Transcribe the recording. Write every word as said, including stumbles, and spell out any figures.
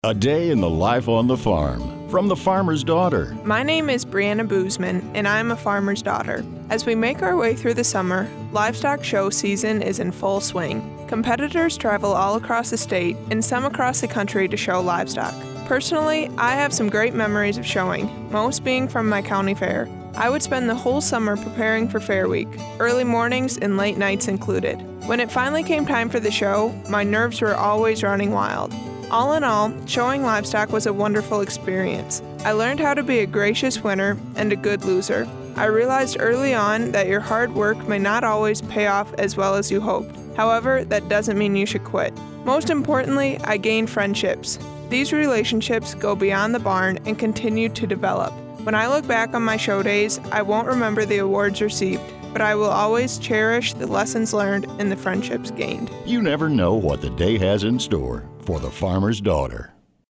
A day in the life on the farm from the farmer's daughter. My name is Brianna Boozman, and I'm a farmer's daughter. As we make our way through the summer, livestock show season is in full swing. Competitors travel all across the state and some across the country to show livestock. Personally, I have some great memories of showing, most being from my county fair. I would spend the whole summer preparing for Fair Week, early mornings and late nights included. When it finally came time for the show, my nerves were always running wild. All in all, showing livestock was a wonderful experience. I learned how to be a gracious winner and a good loser. I realized early on that your hard work may not always pay off as well as you hoped. However, that doesn't mean you should quit. Most importantly, I gained friendships. These relationships go beyond the barn and continue to develop. When I look back on my show days, I won't remember the awards received, but I will always cherish the lessons learned and the friendships gained. You never know what the day has in store for the farmer's daughter.